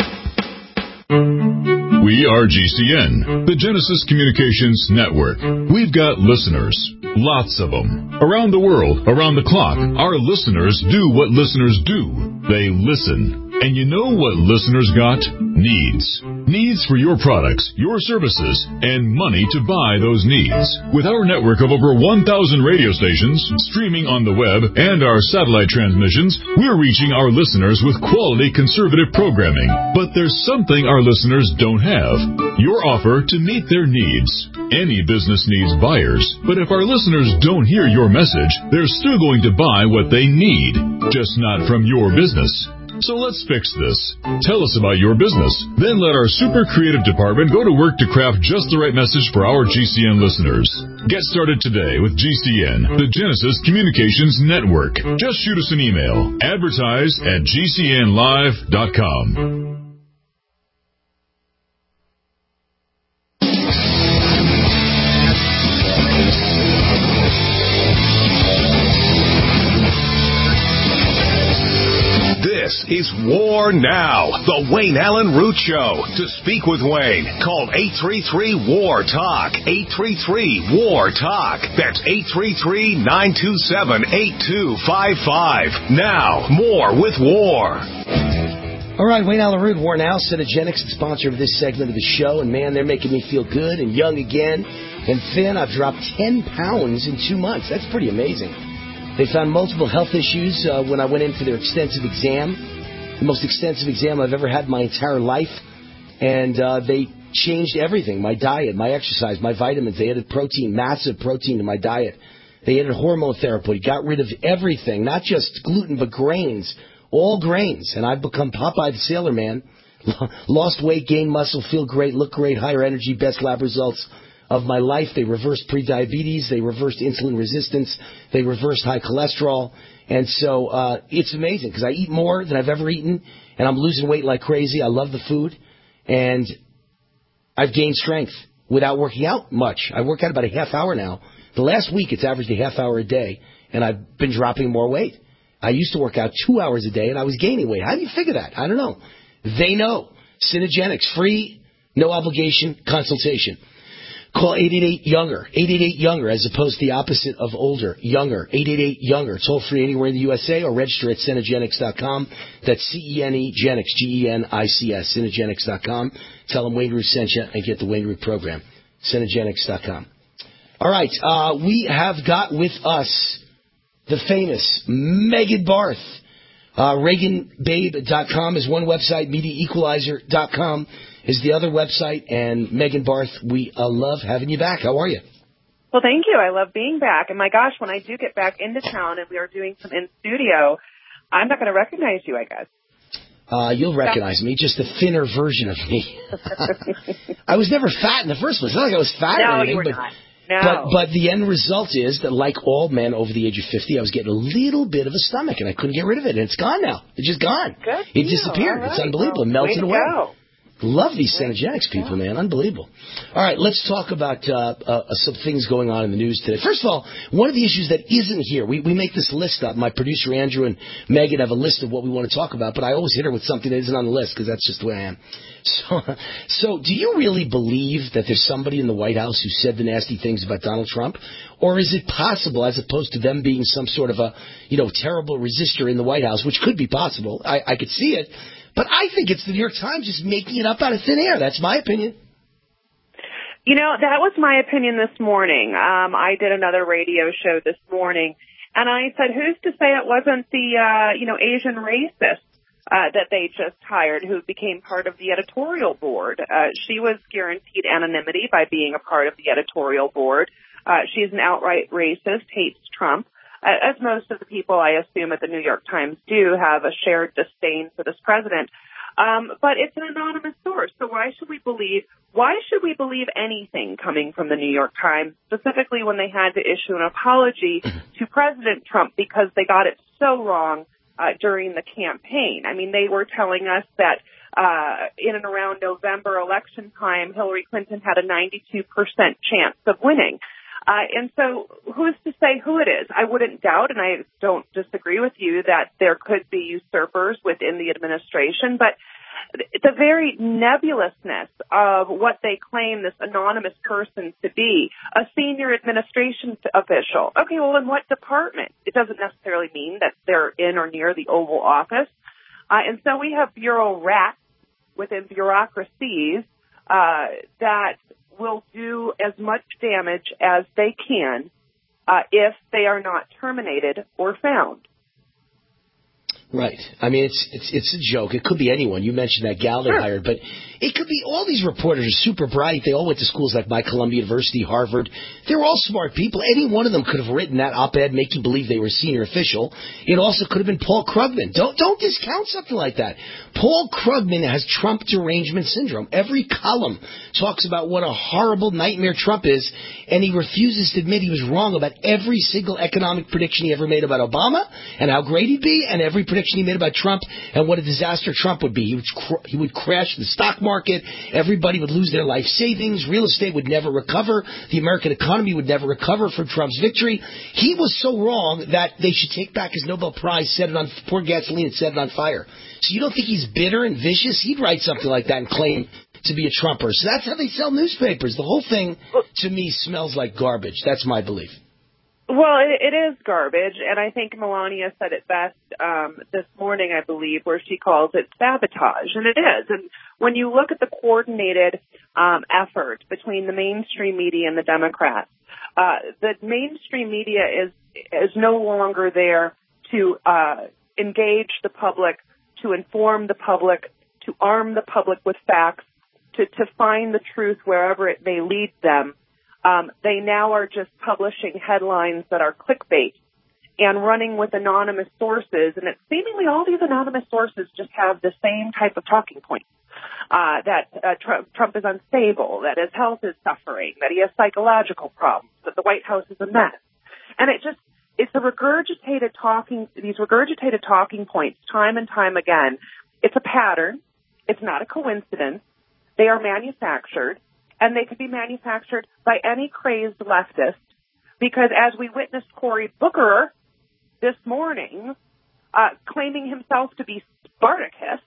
We are G C N, the Genesis Communications Network. We've got listeners, lots of them. Around the world, around the clock, our listeners do what listeners do. They listen. And you know what listeners got? Needs. Needs for your products, your services, and money to buy those needs. With our network of over one thousand radio stations, streaming on the web, and our satellite transmissions, we're reaching our listeners with quality conservative programming. But there's something our listeners don't have. Your offer to meet their needs. Any business needs buyers, but if our listeners don't hear your message, they're still going to buy what they need, just not from your business. So let's fix this. Tell us about your business. Then let our super creative department go to work to craft just the right message for our G C N listeners. Get started today with G C N, the Genesis Communications Network. Just shoot us an email. Advertise at G C N live dot com. This is War Now, the Wayne Allen Root Show. To speak with Wayne, call eight three three, W A R, TALK, eight three three, W A R, TALK. That's eight three three, nine two seven, eight two five five. Now, more with War. All right, Wayne Allen Root, War Now, Cinegenics, the sponsor of this segment of the show. And, man, they're making me feel good and young again and thin. I've dropped ten pounds in two months. That's pretty amazing. They found multiple health issues uh, when I went in for their extensive exam, the most extensive exam I've ever had in my entire life. And uh, they changed everything, my diet, my exercise, my vitamins. They added protein, massive protein to my diet. They added hormone therapy, got rid of everything, not just gluten, but grains, all grains. And I've become Popeye the Sailor Man, lost weight, gained muscle, feel great, look great, higher energy, best lab results of my life. They reversed prediabetes. They reversed insulin resistance. They reversed high cholesterol. And so uh, it's amazing because I eat more than I've ever eaten, and I'm losing weight like crazy. I love the food, and I've gained strength without working out much. I work out about a half hour now. The last week, it's averaged a half hour a day, and I've been dropping more weight. I used to work out two hours a day, and I was gaining weight. How do you figure that? I don't know. They know. Cinegenics, free, no obligation consultation. Call eight eight eight, younger, eight eight eight, younger, as opposed to the opposite of older, younger, eight eight eight, younger. Toll free anywhere in the U S A or register at Cinegenics dot com. That's C E N E, Genics, G E N I C S, Cinegenics dot com. Tell them Wayne Root sent you and get the Wayne Root program, Cinegenics dot com. All right, uh, we have got with us the famous Megan Barth. Uh, Reagan Babe dot com is one website, Media Equalizer dot com is the other website, and Megan Barth, we uh, love having you back. How are you? Well, thank you. I love being back. And my gosh, when I do get back into town and we are doing some in studio, I'm not going to recognize you, I guess. Uh, you'll recognize me, just a thinner version of me. I was never fat in the first place. It's not like I was fat no, or anything. You were but, not. No. But, but the end result is that, like all men over the age of fifty, I was getting a little bit of a stomach, and I couldn't get rid of it. And it's gone now. It's just gone. Good it deal. disappeared. Right. It's unbelievable. Well, it melted away. Go. Love these Cinegenics people, man. Unbelievable. All right, let's talk about uh, uh, some things going on in the news today. First of all, one of the issues that isn't here, we, we make this list up. My producer, Andrew, and Megan have a list of what we want to talk about, but I always hit her with something that isn't on the list because that's just the way I am. So, so do you really believe that there's somebody in the White House who said the nasty things about Donald Trump? Or is it possible, as opposed to them being some sort of a, you know, terrible resistor in the White House, which could be possible, I, I could see it, but I think it's the New York Times just making it up out of thin air. That's my opinion. You know, that was my opinion this morning. Um, I did another radio show this morning, and I said, who's to say it wasn't the, uh, you know, Asian racist uh, that they just hired who became part of the editorial board? Uh, she was guaranteed anonymity by being a part of the editorial board. Uh, she's an outright racist, hates Trump. As most of the people, I assume, at the New York Times do, have a shared disdain for this president. Um, but it's an anonymous source, so why should we believe, why should we believe anything coming from the New York Times, specifically when they had to issue an apology to President Trump because they got it so wrong uh, during the campaign? I mean, they were telling us that uh, in and around November election time, Hillary Clinton had a ninety-two percent chance of winning. Uh, and so who's to say who it is? I wouldn't doubt, and I don't disagree with you, that there could be usurpers within the administration, but the very nebulousness of what they claim this anonymous person to be, a senior administration official. Okay, well, in what department? It doesn't necessarily mean that they're in or near the Oval Office. Uh, and so we have bureau rats within bureaucracies uh, that will do as much damage as they can uh, if they are not terminated or found. Right. I mean, it's it's it's a joke. It could be anyone. You mentioned that gal they sure. hired, but it could be all these reporters are super bright. They all went to schools like my Columbia University, Harvard. They're all smart people. Any one of them could have written that op-ed, make you believe they were a senior official. It also could have been Paul Krugman. Don't don't discount something like that. Paul Krugman has Trump derangement syndrome. Every column talks about what a horrible nightmare Trump is, and he refuses to admit he was wrong about every single economic prediction he ever made about Obama and how great he'd be, and every prediction prediction he made about Trump and what a disaster Trump would be. He would, cr- he would crash the stock market. Everybody would lose their life savings. Real estate would never recover. The American economy would never recover from Trump's victory. He was so wrong that they should take back his Nobel Prize, set it on, pour gasoline and set it on fire. So you don't think he's bitter and vicious? He'd write something like that and claim to be a Trumper. So that's how they sell newspapers. The whole thing, to me, smells like garbage. That's my belief. Well, it, it is garbage, and I think Melania said it best um, this morning, I believe, where she calls it sabotage, and it is. And when you look at the coordinated um, effort between the mainstream media and the Democrats, uh, the mainstream media is is no longer there to uh, engage the public, to inform the public, to arm the public with facts, to, to find the truth wherever it may lead them. Um, they now are just publishing headlines that are clickbait and running with anonymous sources. And it's seemingly all these anonymous sources just have the same type of talking points, uh, that uh, Trump, Trump is unstable, that his health is suffering, that he has psychological problems, that the White House is a mess. And it just, it's a regurgitated talking, these regurgitated talking points time and time again. It's a pattern. It's not a coincidence. They are manufactured. And they could be manufactured by any crazed leftist, because as we witnessed Cory Booker this morning, uh, claiming himself to be Spartacus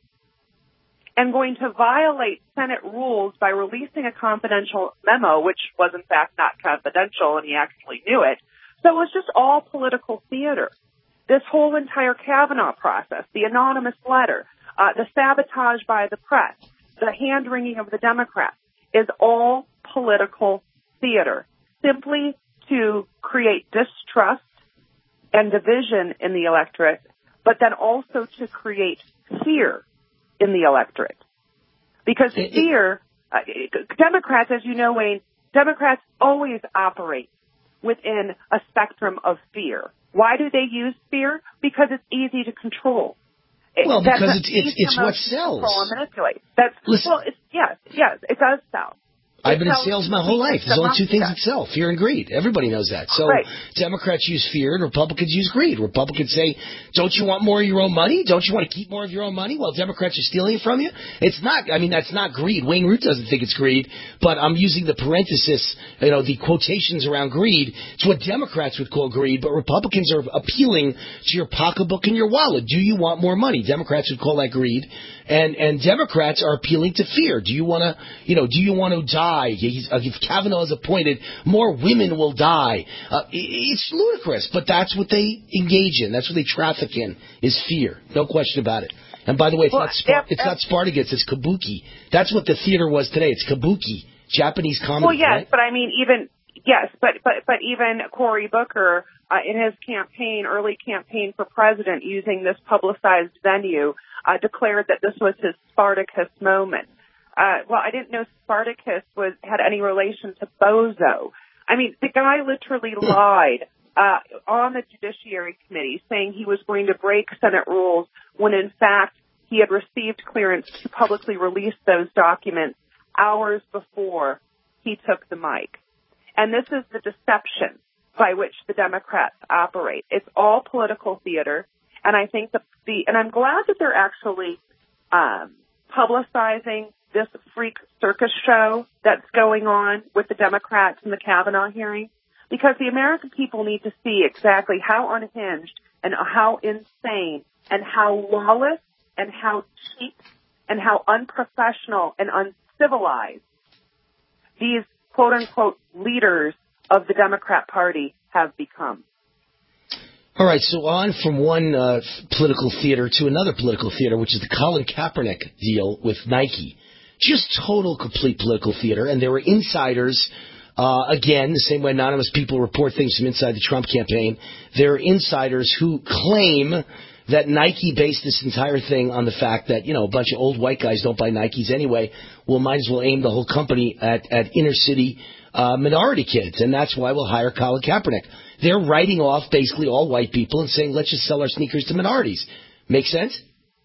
and going to violate Senate rules by releasing a confidential memo, which was in fact not confidential, and he actually knew it. So it was just all political theater. This whole entire Kavanaugh process, the anonymous letter, uh, the sabotage by the press, the hand-wringing of the Democrats, is all political theater, simply to create distrust and division in the electorate, but then also to create fear in the electorate. Because fear, uh, Democrats, as you know, Wayne, Democrats always operate within a spectrum of fear. Why do they use fear? Because it's easy to control. Well, That's because it's it's, it's what sells. Control and manipulate. That's Listen, well, it's, yes, yes, it does sell. I've been in sales my whole life. There's only two things that sell, fear and greed. Everybody knows that. So right. Democrats use fear and Republicans use greed. Republicans say, don't you want more of your own money? Don't you want to keep more of your own money while Democrats are stealing it from you? It's not, I mean, that's not greed. Wayne Root doesn't think it's greed, but I'm using the parenthesis, you know, the quotations around greed. It's what Democrats would call greed, but Republicans are appealing to your pocketbook and your wallet. Do you want more money? Democrats would call that greed. And and Democrats are appealing to fear. Do you want to, you know, do you want to die? He's, uh, if Kavanaugh is appointed, more women will die. Uh, it's ludicrous, but that's what they engage in. That's what they traffic in, is fear. No question about it. And by the way, it's, well, not, Spar- it's not Spartacus, it's Kabuki. That's what the theater was today. It's Kabuki, Japanese comedy. Well, yes, right? but I mean, even, yes, but, but, but even Cory Booker, uh, in his campaign, early campaign for president, using this publicized venue, Uh, declared that this was his Spartacus moment. Uh, well, I didn't know Spartacus was had any relation to Bozo. I mean, the guy literally lied uh, on the Judiciary Committee, saying he was going to break Senate rules when, in fact, he had received clearance to publicly release those documents hours before he took the mic. And this is the deception by which the Democrats operate. It's all political theater. And I think the, the and I'm glad that they're actually um, publicizing this freak circus show that's going on with the Democrats in the Kavanaugh hearing, because the American people need to see exactly how unhinged and how insane and how lawless and how cheap and how unprofessional and uncivilized these quote-unquote leaders of the Democrat Party have become. All right, so on from one uh, political theater to another political theater, which is the Colin Kaepernick deal with Nike. Just total, complete political theater. And there were insiders, uh, again, the same way anonymous people report things from inside the Trump campaign. There are insiders who claim that Nike based this entire thing on the fact that, you know, a bunch of old white guys don't buy Nikes anyway. Well, might as well aim the whole company at, at inner city uh, minority kids. And that's why we'll hire Colin Kaepernick. They're writing off basically all white people and saying, let's just sell our sneakers to minorities. Make sense?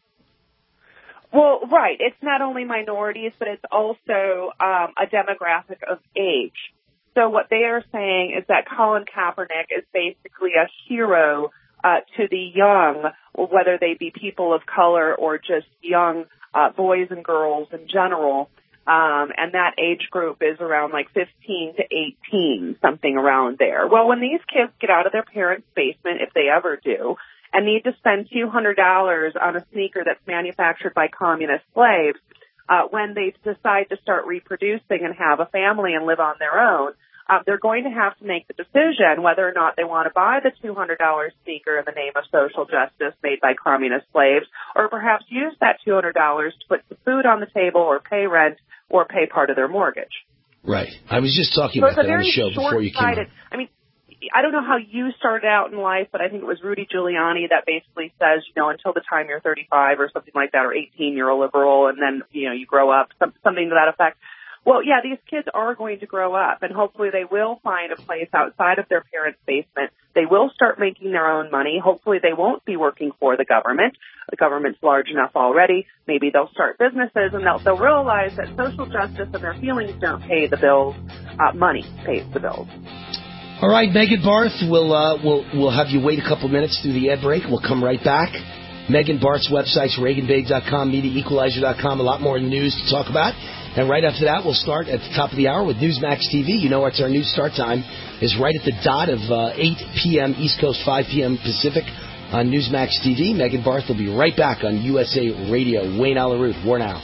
Well, right. It's not only minorities, but it's also um, a demographic of age. So what they are saying is that Colin Kaepernick is basically a hero uh, to the young, whether they be people of color or just young uh, boys and girls in general. Um, and that age group is around like fifteen to eighteen, something around there. Well, when these kids get out of their parents' basement, if they ever do, and need to spend two hundred dollars on a sneaker that's manufactured by communist slaves, uh, when they decide to start reproducing and have a family and live on their own, uh, they're going to have to make the decision whether or not they want to buy the two hundred dollars sneaker in the name of social justice made by communist slaves, or perhaps use that two hundred dollars to put some food on the table or pay rent or pay part of their mortgage. Right. I was just talking so about that on the show before you came on. I mean, I don't know how you started out in life, but I think it was Rudy Giuliani that basically says, you know, until the time you're thirty-five or something like that, or eighteen, you're a liberal, and then, you know, you grow up, some, something to that effect. Well, yeah, these kids are going to grow up, and hopefully they will find a place outside of their parents' basement. They will start making their own money. Hopefully they won't be working for the government. The government's large enough already. Maybe they'll start businesses, and they'll, they'll realize that social justice and their feelings don't pay the bills. Uh, money pays the bills. All right, Megan Barth, we'll, uh, we'll, we'll have you wait a couple minutes through the ad break. We'll come right back. Megan Barth's website's Reagan Babe dot com, Media Equalizer dot com. A lot more news to talk about. And right after that, we'll start at the top of the hour with Newsmax T V. You know, it's our news start time is right at the dot of uh, eight p.m. East Coast, five p.m. Pacific on Newsmax T V. Megan Barth will be right back on U S A Radio. Wayne Allyn Root, War Now.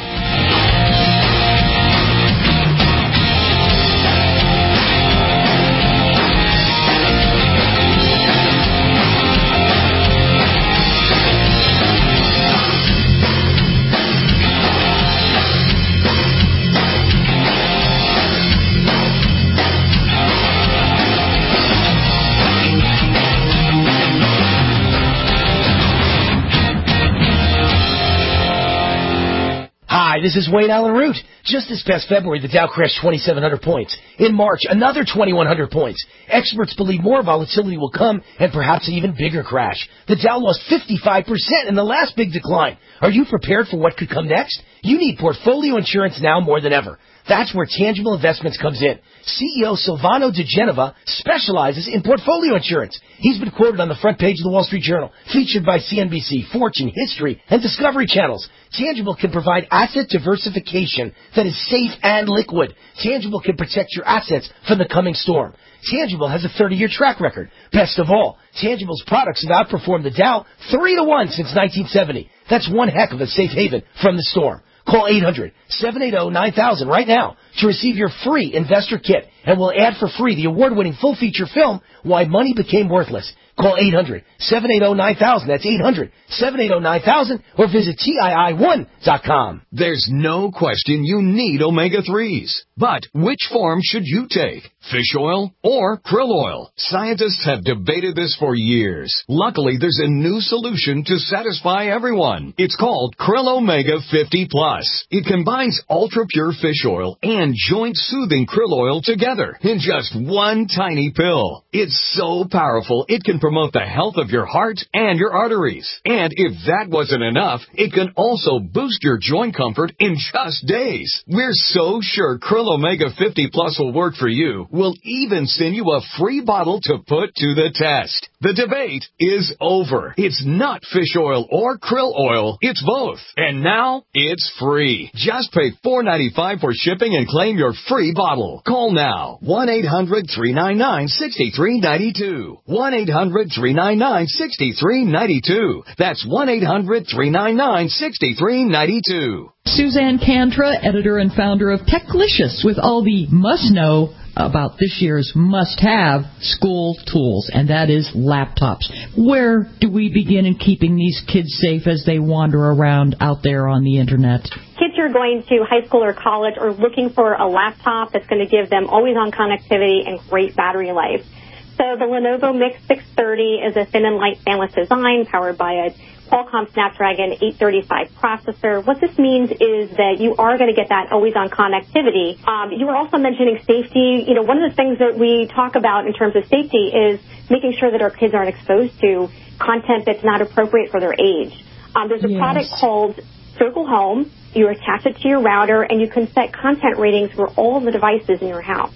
Hi, this is Wayne Allyn Root. Just this past February, the Dow crashed twenty-seven hundred points. In March, another twenty-one hundred points. Experts believe more volatility will come and perhaps an even bigger crash. The Dow lost fifty-five percent in the last big decline. Are you prepared for what could come next? You need portfolio insurance now more than ever. That's where Tangible Investments comes in. C E O Silvano De Genova specializes in portfolio insurance. He's been quoted on the front page of the Wall Street Journal, featured by C N B C, Fortune, History, and Discovery Channels. Tangible can provide asset diversification that is safe and liquid. Tangible can protect your assets from the coming storm. Tangible has a thirty-year track record. Best of all, Tangible's products have outperformed the Dow three to one since nineteen seventy. That's one heck of a safe haven from the storm. Call eight hundred, seven eight zero, nine thousand right now to receive your free investor kit, and we'll add for free the award-winning full-feature film, Why Money Became Worthless. Call eight hundred, seven eight zero, nine thousand. That's eight hundred, seven eight zero, nine thousand, or visit T I I one dot com. There's no question you need omega threes. But which form should you take? Fish oil or krill oil? Scientists have debated this for years. Luckily, there's a new solution to satisfy everyone. It's called Krill Omega fifty plus. It combines ultra-pure fish oil and joint-soothing krill oil together in just one tiny pill. It's so powerful, it can promote the health of your heart and your arteries. And if that wasn't enough, it can also boost your joint comfort in just days. We're so sure Krill Omega fifty plus will work for you. We'll even send you a free bottle to put to the test. The debate is over. It's not fish oil or krill oil. It's both. And now, it's free. Just pay four dollars and ninety-five cents for shipping and claim your free bottle. Call now. one eight hundred, three nine nine, six three nine two. one eight hundred, three nine nine, six three nine two. That's one eight hundred, three nine nine, six three nine two. Suzanne Cantra, editor and founder of Techlicious, with all the must-know about this year's must-have school tools, and that is laptops. Where do we begin in keeping these kids safe as they wander around out there on the Internet? Kids who are going to high school or college are looking for a laptop that's going to give them always-on connectivity and great battery life. So the Lenovo Mix six thirty is a thin and light fanless design powered by a Qualcomm Snapdragon eight thirty-five processor. What this means is that you are going to get that always-on connectivity. Um, you were also mentioning safety. You know, one of the things that we talk about in terms of safety is making sure that our kids aren't exposed to content that's not appropriate for their age. Um, there's a yes. product called Circle Home. You attach it to your router, and you can set content ratings for all the devices in your house.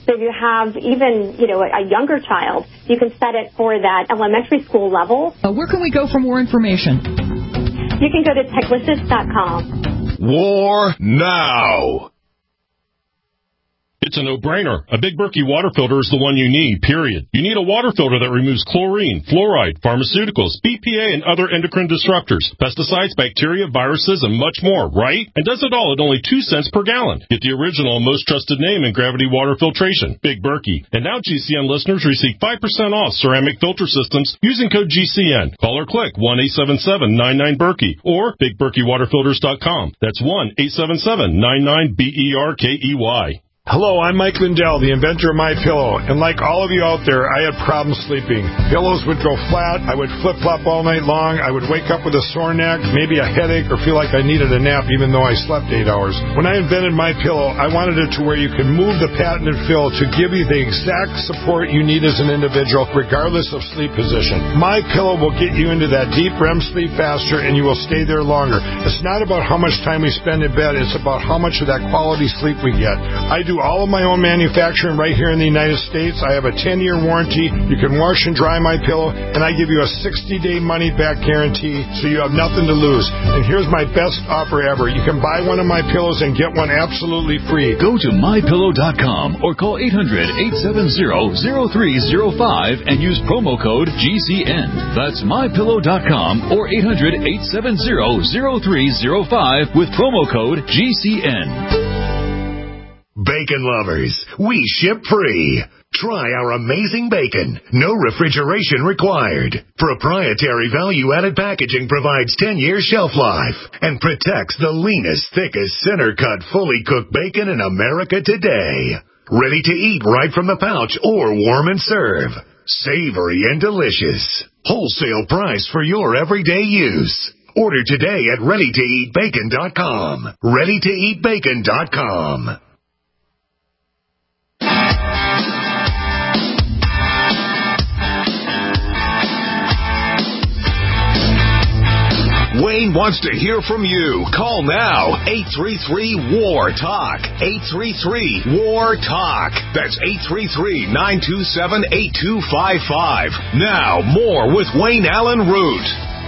So if you have even, you know, a, a younger child, you can set it for that elementary school level. Uh, where can we go for more information? You can go to Techlicious dot com. War now. It's a no-brainer. A Big Berkey water filter is the one you need, period. You need a water filter that removes chlorine, fluoride, pharmaceuticals, B P A, and other endocrine disruptors, pesticides, bacteria, viruses, and much more, right? And does it all at only two cents per gallon. Get the original and most trusted name in gravity water filtration, Big Berkey. And now G C N listeners receive five percent off ceramic filter systems using code G C N. Call or click one eight seven seven nine nine Berkey or big berkey water filters dot com. That's one eight seven seven nine nine B E R K E Y. Hello, I'm Mike Lindell, the inventor of MyPillow, and like all of you out there, I had problems sleeping. Pillows would go flat, I would flip-flop all night long, I would wake up with a sore neck, maybe a headache, or feel like I needed a nap even though I slept eight hours. When I invented MyPillow, I wanted it to where you could move the patented fill to give you the exact support you need as an individual, regardless of sleep position. MyPillow will get you into that deep R E M sleep faster, and you will stay there longer. It's not about how much time we spend in bed, it's about how much of that quality sleep we get. I do all of my own manufacturing right here in the United States. I have a ten-year warranty. You can wash and dry my pillow, and I give you a sixty-day money-back guarantee, so you have nothing to lose. And here's my best offer ever. You can buy one of my pillows and get one absolutely free. Go to my pillow dot com or call eight hundred, eight seven zero, zero three zero five and use promo code G C N. That's my pillow dot com or eight hundred, eight seven zero, zero three zero five with promo code G C N. Bacon lovers, we ship free. Try our amazing bacon. No refrigeration required. Proprietary value-added packaging provides ten years shelf life and protects the leanest, thickest, center-cut, fully cooked bacon in America today. Ready to eat right from the pouch or warm and serve. Savory and delicious. Wholesale price for your everyday use. Order today at ready to eat bacon dot com. ready to eat bacon dot com. Wayne wants to hear from you. Call now. eight three three, W A R, TALK. eight three three, W A R, TALK. That's eight three three, nine two seven, eight two five five. Now, more with Wayne Allen Root.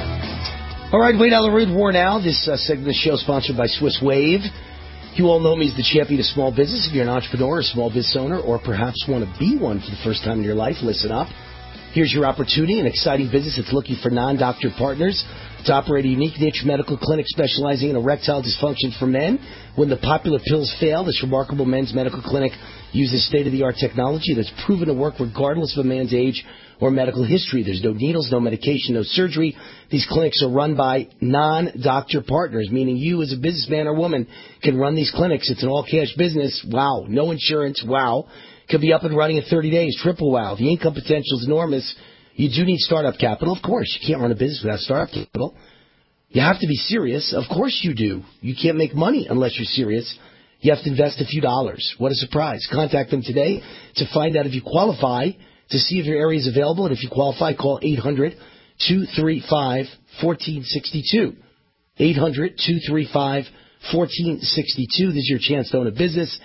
All right, Wayne Allen Root, War Now. This uh, segment of the show is sponsored by Swiss Wave. You all know me as the champion of small business. If you're an entrepreneur, a small business owner, or perhaps want to be one for the first time in your life, listen up. Here's your opportunity, an exciting business that's looking for non-doctor partners to operate a unique niche medical clinic specializing in erectile dysfunction for men. When the popular pills fail, this remarkable men's medical clinic uses state-of-the-art technology that's proven to work regardless of a man's age or medical history. There's no needles, no medication, no surgery. These clinics are run by non-doctor partners, meaning you as a businessman or woman can run these clinics. It's an all-cash business. Wow. No insurance. Wow. Could be up and running in thirty days. Triple wow. The income potential is enormous. You do need startup capital. Of course. You can't run a business without startup capital. You have to be serious. Of course you do. You can't make money unless you're serious. You have to invest a few dollars. What a surprise. Contact them today to find out if you qualify, to see if your area is available. And if you qualify, call eight hundred, two three five, one four six two. eight hundred, two three five, one four six two. This is your chance to own a business.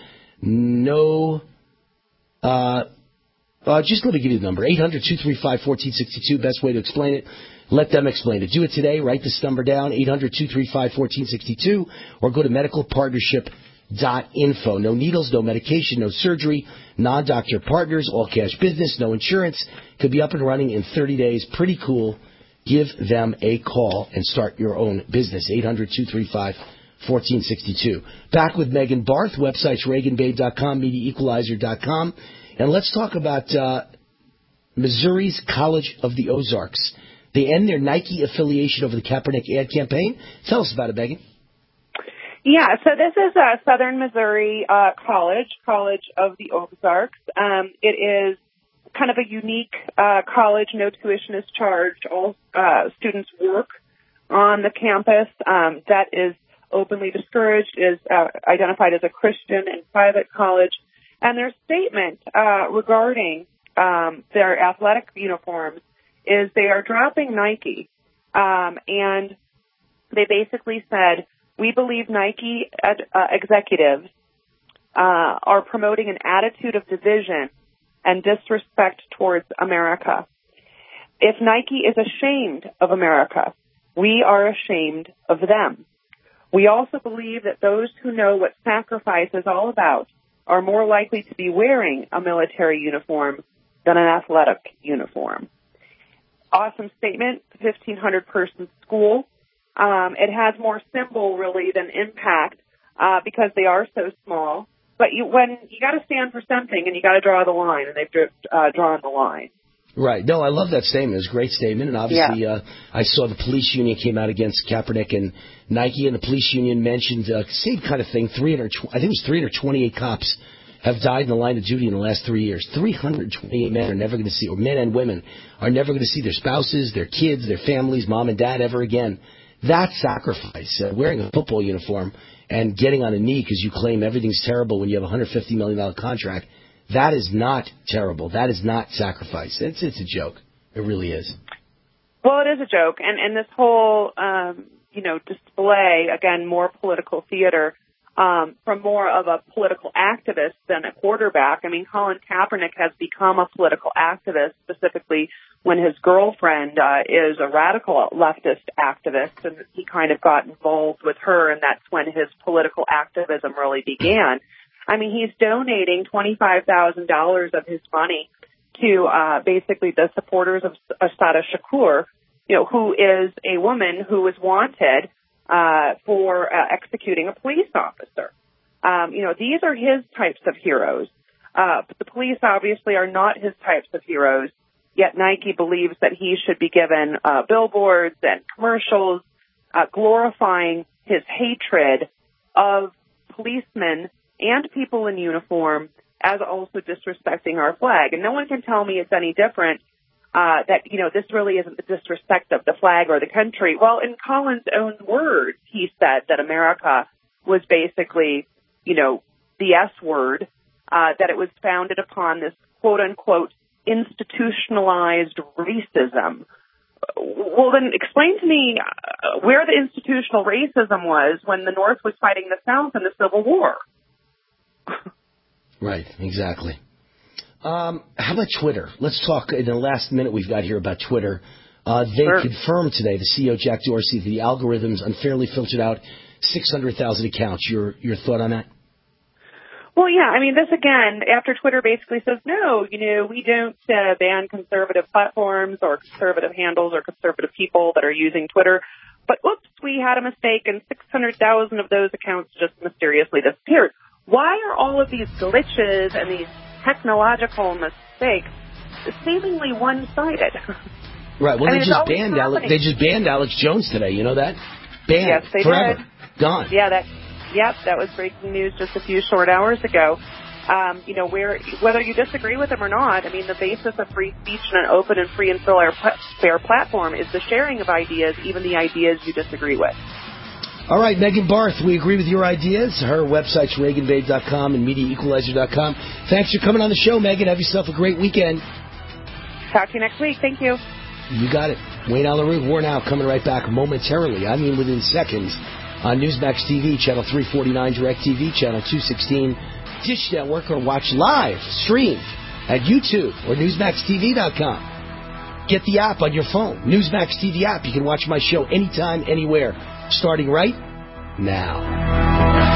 No... Uh, uh, just let me give you the number, eight hundred, two three five, one four six two, best way to explain it. Let them explain it. Do it today. Write this number down, eight hundred, two three five, one four six two, or go to medical partnership dot info. No needles, no medication, no surgery, non-doctor partners, all-cash business, no insurance. Could be up and running in thirty days. Pretty cool. Give them a call and start your own business, eight hundred, two three five, one four six two. Back with Megan Barth, websites reagan babe dot com, media equalizer dot com. And let's talk about uh, Missouri's College of the Ozarks. They end their Nike affiliation over the Kaepernick ad campaign. Tell us about it, Megan. Yeah, so this is uh, Southern Missouri uh, College, College of the Ozarks. Um, it is kind of a unique uh, college. No tuition is charged. All uh, students work on the campus. Um, that is openly discouraged, is uh, identified as a Christian and private college. And their statement uh, regarding um, their athletic uniforms is they are dropping Nike. Um, and they basically said, we believe Nike ed- uh, executives uh, are promoting an attitude of division and disrespect towards America. If Nike is ashamed of America, we are ashamed of them. We also believe that those who know what sacrifice is all about are more likely to be wearing a military uniform than an athletic uniform. Awesome statement, fifteen hundred person school. Um, it has more symbol, really, than impact uh, because they are so small. But you, when you got to stand for something, and you got to draw the line, and they've uh, drawn the line. Right. No, I love that statement. It was a great statement. And obviously, yeah. uh, I saw the police union came out against Kaepernick and Nike, and the police union mentioned uh, same kind of thing. three hundred, I think it was three hundred twenty-eight cops have died in the line of duty in the last three years. three hundred twenty-eight men are never going to see, or men and women are never going to see their spouses, their kids, their families, mom and dad ever again. That sacrifice, uh, wearing a football uniform and getting on a knee because you claim everything's terrible when you have a one hundred fifty million dollars contract, that is not terrible. That is not sacrifice. It's it's a joke. It really is. Well, it is a joke. And, and this whole, um, you know, display, again, more political theater, um, from more of a political activist than a quarterback. I mean, Colin Kaepernick has become a political activist, specifically when his girlfriend uh, is a radical leftist activist, and he kind of got involved with her, and that's when his political activism really began. I mean, he's donating twenty-five thousand dollars of his money to uh, basically the supporters of Assata Shakur, you know, who is a woman who is wanted uh, for uh, executing a police officer. Um, you know, these are his types of heroes. Uh, but the police obviously are not his types of heroes, yet Nike believes that he should be given uh, billboards and commercials uh, glorifying his hatred of policemen and people in uniform, as also disrespecting our flag. And no one can tell me it's any different, uh, that, you know, this really isn't the disrespect of the flag or the country. Well, in Colin's own words, he said that America was basically, you know, the S word, uh, that it was founded upon this quote-unquote institutionalized racism. Well, then explain to me uh, where the institutional racism was when the North was fighting the South in the Civil War. Right, exactly. Um, how about Twitter? Let's talk in the last minute we've got here about Twitter. Uh, they sure. confirmed today, the C E O, Jack Dorsey, the algorithms unfairly filtered out six hundred thousand accounts. Your your thought on that? Well, yeah, I mean, this again, after Twitter basically says, no, you know, we don't uh, ban conservative platforms or conservative handles or conservative people that are using Twitter. But, oops, we had a mistake, and six hundred thousand of those accounts just mysteriously disappeared. Why are all of these glitches and these technological mistakes seemingly one-sided? Right. Well, I they mean, just banned Alex. They just banned Alex Jones today. You know that? Banned. Yes, they forever. did. Gone. Yeah. That. Yep. That was breaking news just a few short hours ago. Um, you know, where whether you disagree with them or not, I mean, the basis of free speech and an open and free and fair platform is the sharing of ideas, even the ideas you disagree with. All right, Megan Barth, we agree with your ideas. Her website's Reagan Babe dot com and Media Equalizer dot com. Thanks for coming on the show, Megan. Have yourself a great weekend. Talk to you next week. Thank you. You got it. Wayne Allyn Root, War Now, coming right back momentarily. I mean within seconds on Newsmax T V, Channel three forty-nine, DirecTV, Channel two sixteen, Dish Network, or watch live, streamed at YouTube or Newsmax T V dot com. Get the app on your phone, Newsmax T V app. You can watch my show anytime, anywhere. Starting right now.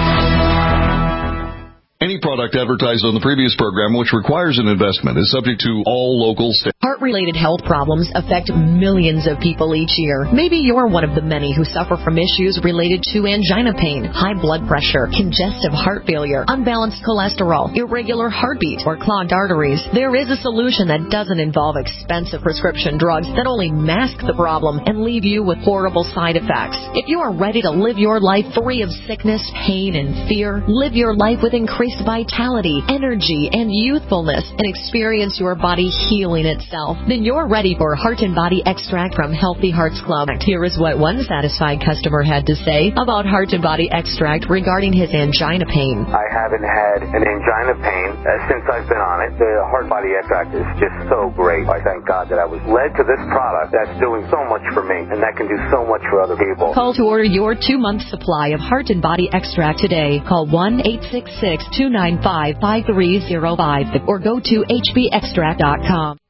Any product advertised on the previous program which requires an investment is subject to all local state. Heart-related health problems affect millions of people each year. Maybe you're one of the many who suffer from issues related to angina pain, high blood pressure, congestive heart failure, unbalanced cholesterol, irregular heartbeat, or clogged arteries. There is a solution that doesn't involve expensive prescription drugs that only mask the problem and leave you with horrible side effects. If you are ready to live your life free of sickness, pain, and fear, live your life with increased vitality, energy, and youthfulness, and experience your body healing itself, yourself? Then you're ready for Heart and Body Extract from Healthy Hearts Club. Here is what one satisfied customer had to say about Heart and Body Extract regarding his angina pain. I haven't had an angina pain uh, since I've been on it. The Heart Body Extract is just so great. I thank God that I was led to this product that's doing so much for me, and that can do so much for other people. Call to order your two-month supply of Heart and Body Extract today. Call one eight six six, two nine five, five three zero five or go to h b extract dot com.